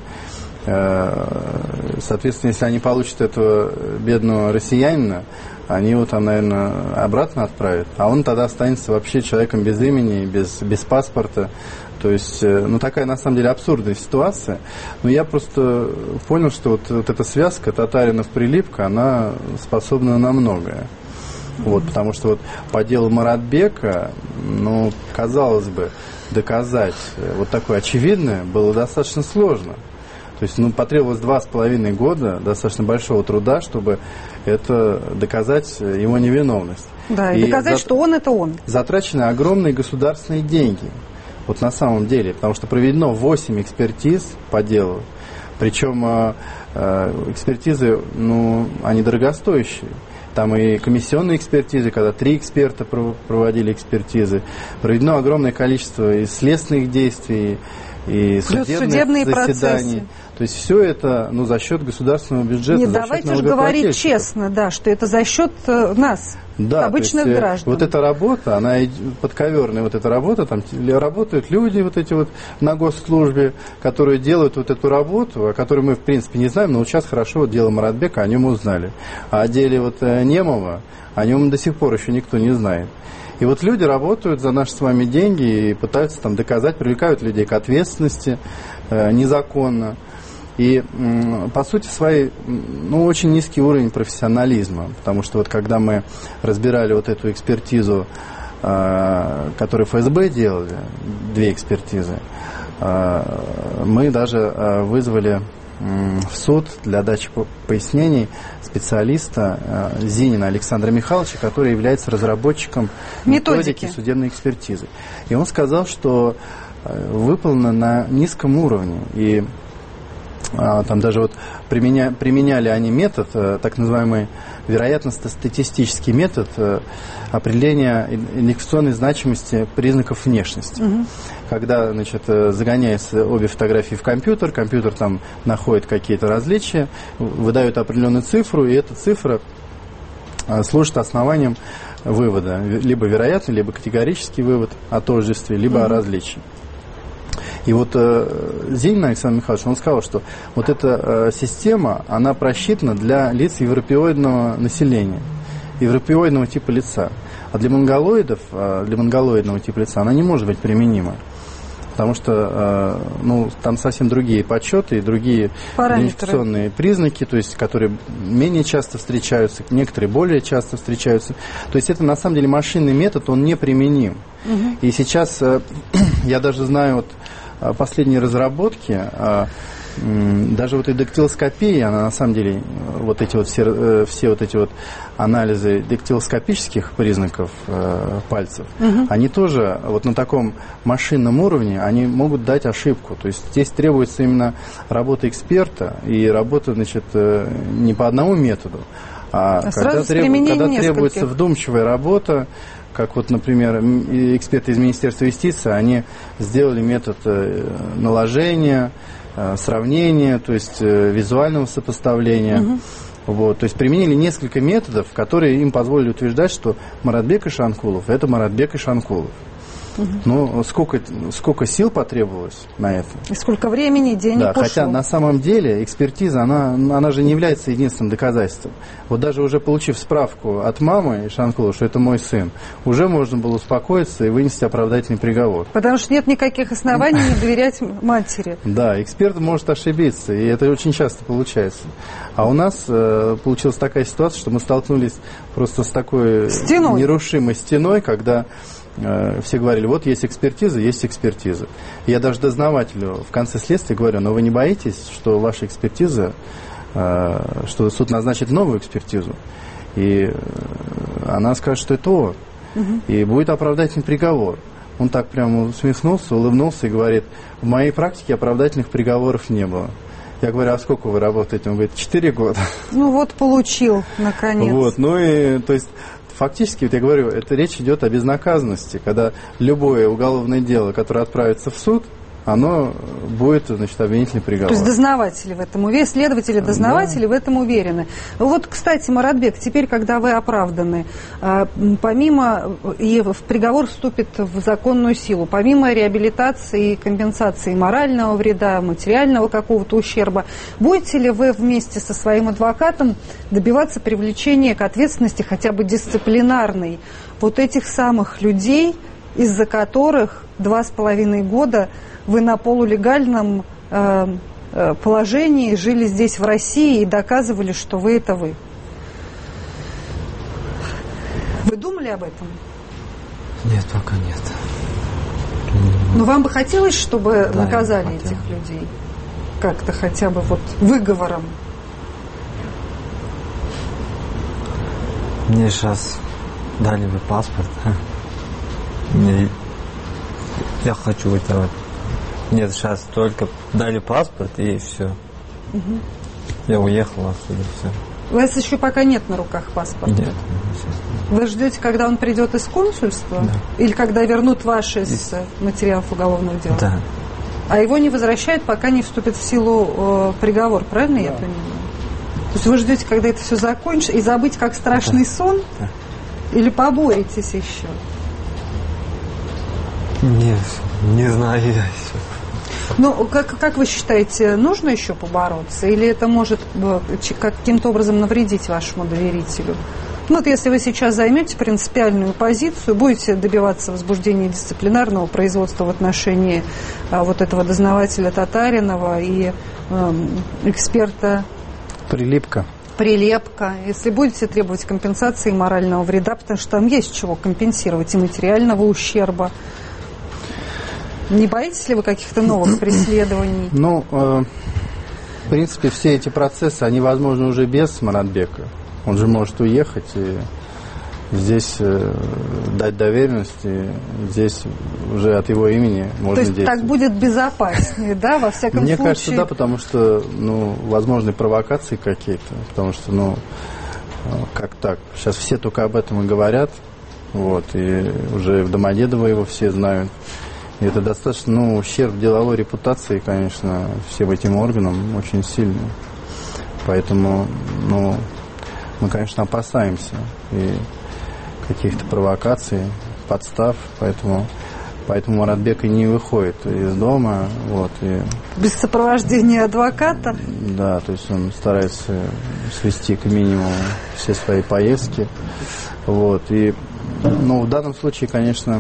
Соответственно, если они получат этого бедного россиянина, они его там, наверное, обратно отправят, а он тогда останется вообще человеком без имени, без, без паспорта. То есть, ну, такая, на самом деле, абсурдная ситуация. Но я просто понял, что вот, вот эта связка Татаринов-Прилипка, она способна на многое. Вот, потому что вот по делу Маратбека, ну, казалось бы, доказать вот такое очевидное было достаточно сложно. То есть, ну, потребовалось два с половиной года достаточно большого труда, чтобы это доказать его невиновность. Да, и, и доказать, зат... что он это он. Затрачены огромные государственные деньги. Вот на самом деле, потому что проведено восемь экспертиз по делу. Причем э, э, экспертизы, ну, они дорогостоящие. Там и комиссионные экспертизы, когда три эксперта проводили экспертизы. Проведено огромное количество и следственных действий, и судебных заседаний. Процессы. То есть все это, ну, за счет государственного бюджета. Нет, давайте же говорить честно, да, что это за счет э, нас, да, обычных есть, граждан. Вот эта работа, она подковерная, вот эта работа, там работают люди вот эти вот на госслужбе, которые делают вот эту работу, о которой мы в принципе не знаем, но вот сейчас хорошо вот дело Маратбека, о нем узнали. А о деле вот Немова, о нем до сих пор еще никто не знает. И вот люди работают за наши с вами деньги и пытаются там доказать, привлекают людей к ответственности э, незаконно. И, по сути своей, ну, очень низкий уровень профессионализма, потому что вот когда мы разбирали вот эту экспертизу, которую эф эс бэ делали, две экспертизы, мы даже вызвали в суд для дачи пояснений специалиста Зинина Александра Михайловича, который является разработчиком методики, методики судебной экспертизы. И он сказал, что выполнено на низком уровне, и там даже вот применя, применяли они метод, так называемый вероятностно-статистический метод определения идентификационной значимости признаков внешности. Угу. Когда, значит, загоняются обе фотографии в компьютер, компьютер там находит какие-то различия, выдает определенную цифру, и эта цифра служит основанием вывода. Либо вероятный, либо категорический вывод о тождестве, либо угу. о различии. И вот э, Зинин Александр Михайлович, он сказал, что вот эта э, система, она просчитана для лиц европеоидного населения, европеоидного типа лица. А для монголоидов, э, для монголоидного типа лица она не может быть применима. Потому что э, ну, там совсем другие подсчеты и другие идентификационные признаки, то есть, которые менее часто встречаются, некоторые более часто встречаются. То есть это на самом деле машинный метод, он неприменим. Угу. И сейчас э, я даже знаю вот, последние разработки, э, даже вот и дактилоскопия, она на самом деле, вот эти вот все, э, все вот эти вот анализы дактилоскопических признаков э, пальцев, угу. они тоже вот на таком машинном уровне, они могут дать ошибку. То есть здесь требуется именно работа эксперта и работа, значит, э, не по одному методу, а, а когда, треб... когда требуется вдумчивая работа, как вот, например, эксперты из Министерства юстиции, они сделали метод наложения, сравнения, то есть визуального сопоставления. Угу. Вот, то есть применили несколько методов, которые им позволили утверждать, что Маратбек Ишанкулов – это Маратбек Ишанкулов. Угу. Ну, сколько, сколько сил потребовалось на это? И сколько времени, денег да, ушло. Хотя на самом деле экспертиза, она, она же не является единственным доказательством. Вот даже уже получив справку от мамы Ишанкулова, что это мой сын, уже можно было успокоиться и вынести оправдательный приговор. Потому что нет никаких оснований не доверять матери. Да, эксперт может ошибиться, и это очень часто получается. А у нас э, получилась такая ситуация, что мы столкнулись просто с такой стеной. Нерушимой стеной, когда э, все говорили, вот есть экспертиза, есть экспертиза. И я даже дознавателю в конце следствия говорю, но вы не боитесь, что ваша экспертиза, э, что суд назначит новую экспертизу, и э, она скажет, что это он, угу. и будет оправдательный приговор. Он так прямо усмехнулся, улыбнулся и говорит, в моей практике оправдательных приговоров не было. Я говорю, а сколько вы работаете? Он говорит, четыре года. Ну вот, получил, наконец. Вот, ну и, то есть, фактически, вот я говорю, это речь идет о безнаказанности, когда любое уголовное дело, которое отправится в суд, оно будет, значит, обвинительный приговор. То есть дознаватели в этом уверены, следователи, дознаватели да. в этом уверены. Вот, кстати, Маратбек, теперь, когда вы оправданы, помимо, и приговор вступит в законную силу, помимо реабилитации и компенсации морального вреда, материального какого-то ущерба, будете ли вы вместе со своим адвокатом добиваться привлечения к ответственности хотя бы дисциплинарной вот этих самых людей, из-за которых два с половиной года вы на полулегальном э, э, положении жили здесь, в России, и доказывали, что вы это вы. Вы думали об этом? Нет, пока нет. Но вам бы хотелось, чтобы да, наказали этих людей? Как-то хотя бы вот выговором? Мне сейчас дали бы паспорт. Мне... Я хочу этого. Нет, сейчас только дали паспорт и все. Угу. Я уехал отсюда, все. У вас еще пока нет на руках паспорта? Нет. Вы ждете, когда он придет из консульства? Да. Или когда вернут ваши из... материалов уголовного дела? Да. А его не возвращают, пока не вступит в силу э, приговор, правильно да. я понимаю? То есть вы ждете, когда это все закончится, и забыть, как страшный да. сон? Да. Или поборетесь еще? Нет, не знаю я еще. Ну, как, как вы считаете, нужно еще побороться? Или это может каким-то образом навредить вашему доверителю? Ну, вот если вы сейчас займете принципиальную позицию, будете добиваться возбуждения дисциплинарного производства в отношении а, вот этого дознавателя Татаринова и а, эксперта Прилипка. Прилепка. Если будете требовать компенсации морального вреда, потому что там есть чего компенсировать, и материального ущерба. Не боитесь ли вы каких-то новых преследований? Ну, э, в принципе, все эти процессы, они возможны уже без Маратбека. Он же может уехать и здесь э, дать доверенность, и здесь уже от его имени можно действовать. То есть так будет безопаснее, да, во всяком случае? Мне кажется, да, потому что, ну, возможны провокации какие-то, потому что, ну, как так? Сейчас все только об этом и говорят, вот, и уже в Домодедово его все знают. И это достаточно, ну, ущерб деловой репутации, конечно, всем этим органам очень сильный. Поэтому, ну, мы, конечно, опасаемся и каких-то провокаций, подстав, поэтому, поэтому Маратбек и не выходит из дома. Вот, и, без сопровождения адвоката? Да, то есть он старается свести к минимуму все свои поездки. Вот, и, ну, в данном случае, конечно,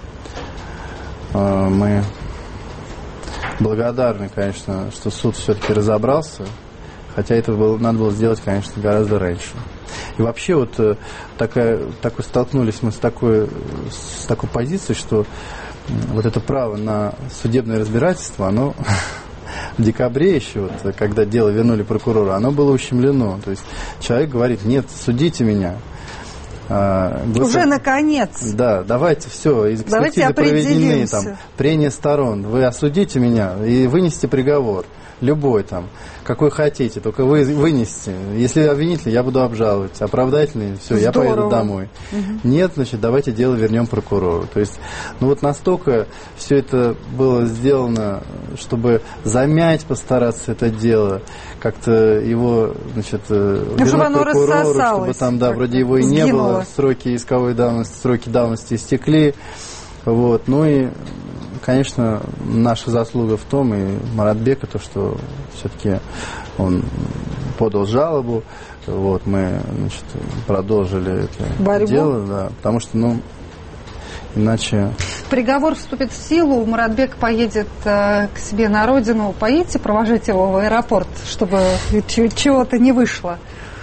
мы благодарны, конечно, что суд все-таки разобрался, хотя это было, надо было сделать, конечно, гораздо раньше. И вообще вот такая, такой, столкнулись мы с такой, с такой позицией, что вот это право на судебное разбирательство, оно в декабре еще, вот, когда дело вернули прокурору, оно было ущемлено. То есть человек говорит, нет, судите меня. А, государ... Уже наконец. Да, давайте все, экспертизы проведены, там, прения сторон, вы осудите меня и вынесите приговор, любой там, какой хотите, только вы вынесите. Если обвинительный, я буду обжаловать, оправдательный, все, я поеду домой. Угу. Нет, значит, давайте дело вернем прокурору. То есть, ну вот настолько все это было сделано, чтобы замять, постараться это дело, как-то его, значит, ну, вернуть чтобы прокурору, чтобы там, да, вроде его и не сгинуло. было, сроки исковой давности, сроки давности истекли. Вот. Ну и, конечно, наша заслуга в том, и Маратбека, то, что все-таки он подал жалобу, вот, мы, значит, продолжили это борьбу. Дело, да, потому что, ну, иначе... Приговор вступит в силу, Маратбек поедет э, к себе на родину. Поедете провожать его в аэропорт, чтобы чего-то не вышло?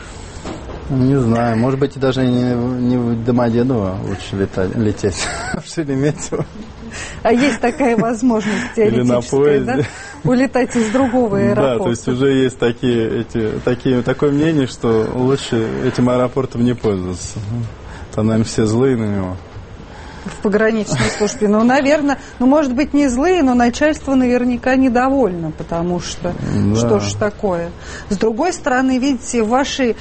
Не знаю, может быть, и даже не, не в Домодедово лучше летать, лететь, в Шереметьево. А есть такая возможность теоретическая, да? Улетать из другого аэропорта. Да, то есть уже есть такие, эти, такие, такое мнение, что лучше этим аэропортом не пользоваться. Там, наверное, все злые на него. В пограничной службе. Ну, наверное, ну, может быть, не злые, но начальство наверняка недовольно, потому что да. Что ж такое. С другой стороны, видите, ваши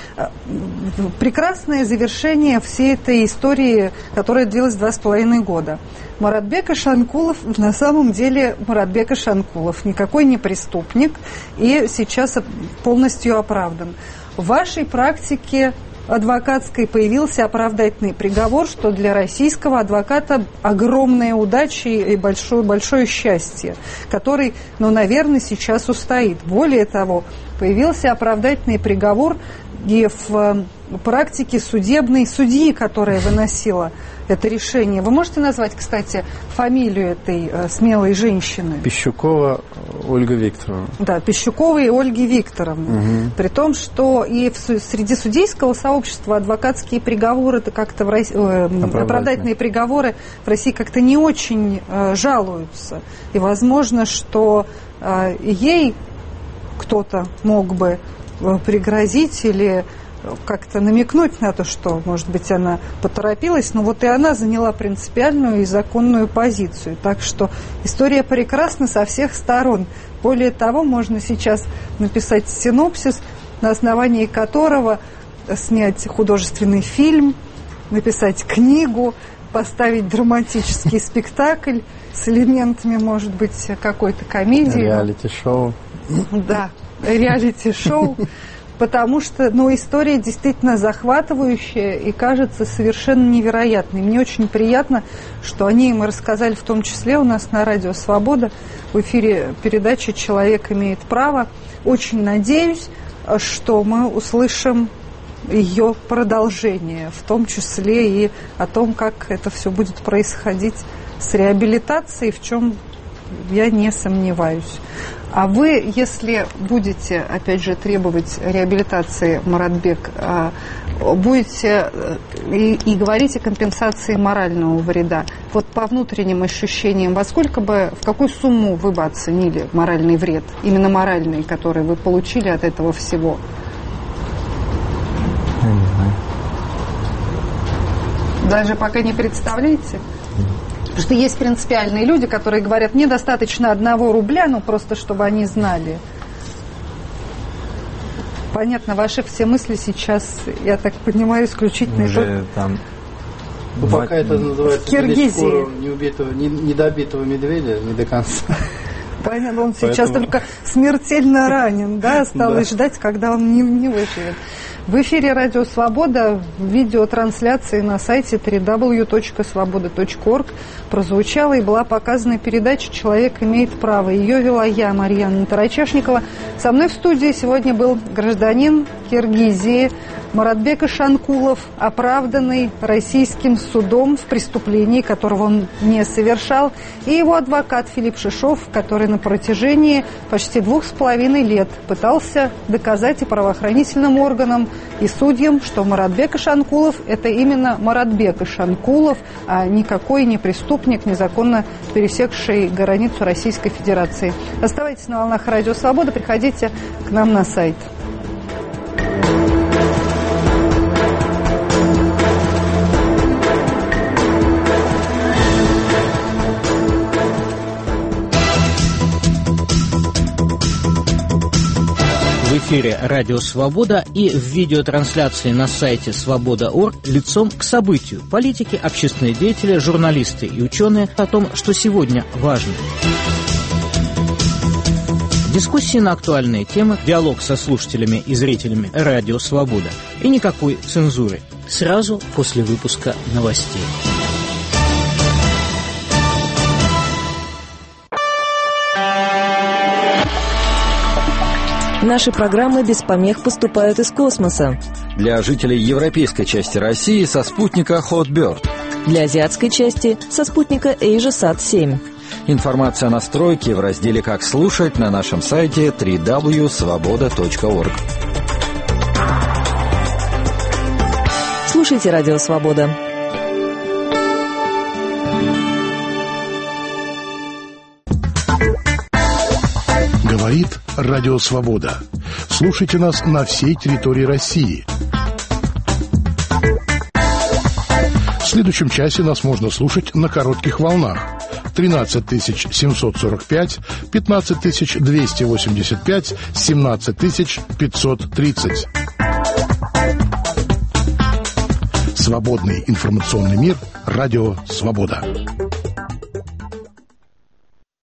прекрасное завершение всей этой истории, которая длилась два с половиной года. Маратбек Ишанкулов на самом деле Маратбек Ишанкулов, никакой не преступник и сейчас полностью оправдан. В вашей практике адвокатской появился оправдательный приговор, что для российского адвоката огромная удача и большое, большое счастье, который, ну, наверное, сейчас устоит. Более того, появился оправдательный приговор и в практике судебной судьи, которая выносила это решение. Вы можете назвать, кстати, фамилию этой э, смелой женщины? Пищукова Ольга Викторовна. Да, Пищукова и Ольги Викторовны. Угу. При том, что и в, среди судейского сообщества адвокатские приговоры, это как-то в России, э, оправдательные приговоры в России как-то не очень э, жалуются. И возможно, что э, ей кто-то мог бы э, пригрозить или как-то намекнуть на то, что, может быть, она поторопилась, но вот и она заняла принципиальную и законную позицию. Так что история прекрасна со всех сторон. Более того, можно сейчас написать синопсис, на основании которого снять художественный фильм, написать книгу, поставить драматический спектакль с элементами, может быть, какой-то комедии. Реалити-шоу. Да, реалити-шоу. Потому что, ну, история действительно захватывающая и кажется совершенно невероятной. Мне очень приятно, что о ней мы рассказали в том числе у нас на Радио Свобода в эфире передачи «Человек имеет право». Очень надеюсь, что мы услышим ее продолжение, в том числе и о том, как это все будет происходить с реабилитацией, в чем я не сомневаюсь. А вы, если будете, опять же, требовать реабилитации, Маратбек, будете и, и говорить о компенсации морального вреда, вот по внутренним ощущениям, во сколько бы, в какую сумму вы бы оценили моральный вред, именно моральный, который вы получили от этого всего? Я не знаю. Даже пока не представляете? Потому что есть принципиальные люди, которые говорят, мне достаточно одного рубля, ну просто чтобы они знали. Понятно, ваши все мысли сейчас, я так понимаю, исключительно... Уже там... Ну, пока это называется... В Киргизии. Неубитого, недобитого медведя, не до конца. Понятно, он сейчас Поэтому... только смертельно ранен, да, осталось да. ждать, когда он не, не выживет. В эфире Радио Свобода, в видеотрансляции на сайте дабл ю дабл ю дабл ю точка свобода точка орг прозвучала и была показана передача «Человек имеет право». Ее вела я, Марьяна Тарачешникова. Со мной в студии сегодня был гражданин Киргизии Маратбек Ишанкулов, оправданный российским судом в преступлении, которого он не совершал, и его адвокат Филипп Шишов, который на протяжении почти двух с половиной лет пытался доказать и правоохранительным органам, и судьям, что Маратбек Ишанкулов – это именно Маратбек Ишанкулов, а никакой не преступник, незаконно пересекший границу Российской Федерации. Оставайтесь на волнах Радио Свобода, приходите к нам на сайт. В эфире Радио Свобода и в видеотрансляции на сайте свобода точка орг лицом к событию. Политики, общественные деятели, журналисты и ученые о том, что сегодня важно. Дискуссии на актуальные темы, диалог со слушателями и зрителями Радио Свобода. И никакой цензуры. Сразу после выпуска новостей. Наши программы без помех поступают из космоса. Для жителей европейской части России со спутника Hotbird. Для азиатской части со спутника AsiaSat семь. Информация о настройке в разделе «Как слушать» на нашем сайте дабл ю дабл ю дабл ю точка свобода точка орг. Слушайте Радио Свобода. Говорит Радио Свобода. Слушайте нас на всей территории России. В следующем часе нас можно слушать на коротких волнах. тринадцать тысяч семьсот сорок пять, пятнадцать тысяч двести восемьдесят пять, семнадцать тысяч пятьсот тридцать. Свободный информационный мир. Радио Свобода.